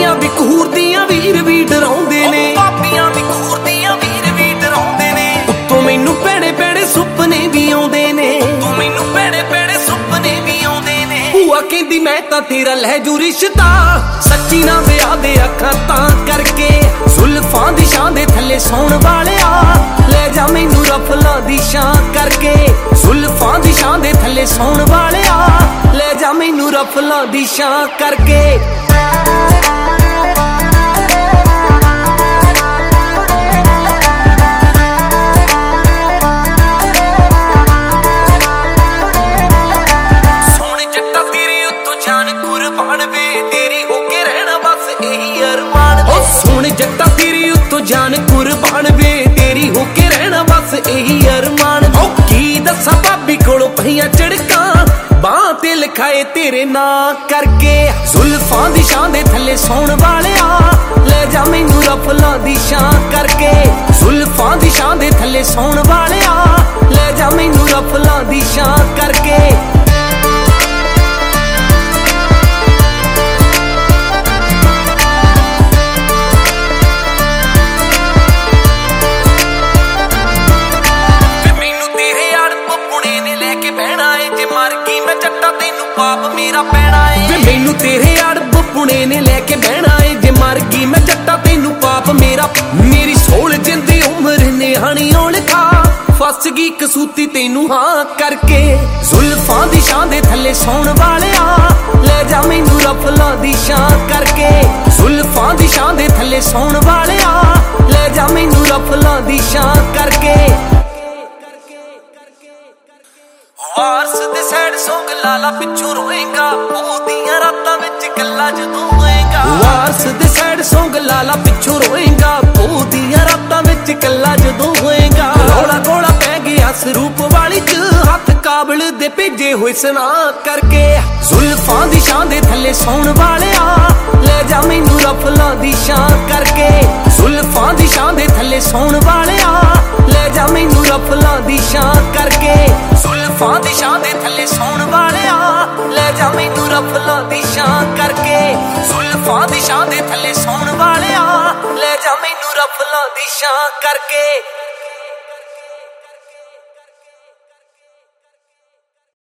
ਪਾਪੀਆਂ ਵੀ ਘੂਰਦੀਆਂ ਵੀਰ ਵੀ ਡਰਾਉਂਦੇ ਨੇ, ਪਾਪੀਆਂ ਵੀ ਘੂਰਦੀਆਂ ਵੀਰ ਵੀ ਡਰਾਉਂਦੇ ਨੇ। ਉੱਤੋਂ ਮੈਨੂੰ ਭੈੜੇ ਭੈੜੇ ਸੁਪਨੇ ਵੀ ਆਉਂਦੇ ਨੇ, ਤੂੰ ਮੈਨੂੰ ਭੈੜੇ ਭੈੜੇ ਸੁਪਨੇ ਵੀ ਆਉਂਦੇ ਨੇ। ਭੂਆ ਕਹਿੰਦੀ ਮੈਂ ਤਾਂ ਤੇਰਾ ਲੈ ਜੂ ਰਿਸ਼ਤਾ, ਸੱਚੀ ਨਾ ਵਿਆਹ ਦੇ ਅੱਖਾਂ ਤਾਂ ਕਰਕੇ। ਜ਼ੁਲਫਾਂ ਦੀ ਛਾਂ ਦੇ ਥੱਲੇ ਸੌਣ ਵਾਲਿਆ, ਲੈ ਜਾ ਮੈਨੂੰ ਰਫਲਾਂ ਦੀ ਛਾਂ ਕਰਕੇ। ਜ਼ੁਲਫਾਂ ਦੀ ਛਾਂ ਦੇ ਥੱਲੇ ਸੌਣ ਵਾਲਿਆ, ਲੈ ਜਾ ਮੈਨੂੰ ਰਫਲਾਂ ਦੀ ਛਾਂ ਕਰਕੇ। ਸੋਹਣੇ ਜੱਟਾ ਤੇਰੀ ਉੱਤੋਂ ਜਾਨ ਕੁਰਬਾਨ ਵੇ, ਤੇਰੀ ਹੋ ਕੇ ਰਹਿਣਾ ਬਸ ਇਹੀ ਅਰਮਾਨ ਵੇ। ਸੋਹਣੇ ਜੱਟਾ ਤੇਰੀ ਉੱਤੋਂ ਜਾਨ ਕੁਰਬਾਨ ਵੇ, ਤੇਰੀ ਹੋ ਕੇ ਰਹਿਣਾ ਬਸ ਇਹੀ ਅਰਮਾਨ ਵੇ। ਕੀ ਦੱਸਾਂ ਭਾਬੀ ਕੋਲੋਂ ਪਈਆਂ ਝੜਕਾਂ, ਬਾਂਹ ਤੇ ਲਿਖਾਏ ਤੇਰੇ ਨਾਂ ਕਰਕੇ। ਜ਼ੁਲਫਾਂ ਦੀ ਛਾਂ ਦੇ ਥੱਲੇ ਸੌਣ ਵਾਲਿਆ, ਲੈ ਜਾ ਮੈਨੂੰ ਰਫਲਾਂ ਦੀ ਛਾਂ ਕਰਕੇ। ਜ਼ੁਲਫਾਂ ਦੀ ਛਾਂ ਦੇ ਥੱਲੇ ਸੌਣ ਵਾਲਿਆ, ਲੈ ਜਾ ਮੈਨੂੰ ਰਫਲਾਂ ਦੀ ਛਾਂ ਕਰਕੇ। ਮੇਰਾ ਪੈਣਾ ਏ ਵੇ ਮੈਨੂੰ ਤੇਰੇ ਅੜਬ ਪੁਣੇ ਨੇ ਲੈ ਕੇ ਬਹਿਣਾ ਏ, ਜੇ ਮਰ ਗਈ ਮੈਂ ਜੱਟਾ ਤੈਨੂੰ ਪਾਪ ਮੇਰਾ। ਮੇਰੀ ਸੋਲ ਜਿੰਦੀ ਉਮਰ ਨਿਹਾਣੀ ਔਲਖਾ, ਫਸ ਗਈ ਕਸੂਤੀ ਤੈਨੂੰ ਹਾਂ ਕਰਕੇ। ਜ਼ੁਲਫਾਂ ਦੀ ਛਾਂ ਦੇ ਥੱਲੇ ਸੌਣ ਵਾਲਿਆ, ਲੈ ਜਾ ਮੈਨੂੰ ਰਫਲਾਂ ਦੀ ਛਾਂ ਕਰਕੇ। ਜ਼ੁਲਫਾਂ ਦੀ ਛਾਂ ਦੇ ਥੱਲੇ ਸੌਣ ਵਾਲਿਆ, ਲੈ ਜਾ ਮੈਨੂੰ ਰਫਲਾਂ ਦੀ ਛਾਂ ਕਰਕੇ। ਵਾਰਸ ਦੇ ਸੈਡ ਸੌਂਗ ਲਾਲਾ ਪਿੱਛੋਂ ਰੋਏਗਾ, ਉਹਦੀਆਂ ਰਾਤਾਂ ਵਿੱਚ ਗੱਲਾਂ ਜਦੋਂ ਹੋਏਗਾ। ਵਾਰਸ ਦੇ ਸੈਡ ਸੌਂਗ ਲਾਲਾ ਪਿੱਛੋਂ ਰੋਏਗਾ, ਉਹਦੀਆਂ ਰਾਤਾਂ ਵਿੱਚ ਗੱਲਾਂ ਜਦੋਂ ਹੋਏਗਾ। ਰੌਲਾ ਗੋਲਾ ਪੈ ਗਿਆ ਸਰੂਪ ਵਾਲੀ ਚ, ਹੱਥ ਕਾਬਲ ਦੇ ਭੇਜੇ ਹੋਏ ਸੁਨਾ ਕਰਕੇ। ਜ਼ੁਲਫਾਂ ਦੀ ਛਾਂ ਦੇ ਥੱਲੇ ਸੌਣ ਵਾਲਿਆ, ਲੈ ਜਾ ਮੈਨੂੰ ਰਫਲਾਂ ਦੀ ਛਾਂ ਕਰਕੇ। ਜ਼ੁਲਫਾਂ ਦੀ ਛਾਂ ਦੇ ਥੱਲੇ ਸੌਣ ਵਾਲਿਆ, ਲੈ ਜਾ ਮੈਨੂੰ ਰਫਲਾਂ ਦੀ ਛਾਂ ਕਰਕੇ। ਜ਼ੁਲਫਾਂ ਦੀ ਛਾਂ ਦੇ ਥੱਲੇ ਸੌਣ ਵਾਲਿਆ, ਲੈ ਜਾ ਮੈਨੂੰ ਰਫਲਾਂ ਦੀ ਛਾਂ ਕਰਕੇ। ਜ਼ੁਲਫਾਂ ਦੀ ਛਾਂ ਦੇ ਥੱਲੇ ਸੌਣ ਵਾਲਿਆ, ਲੈ ਜਾ ਮੈਨੂੰ ਰਫਲਾਂ ਦੀ ਛਾਂ ਕਰਕੇ।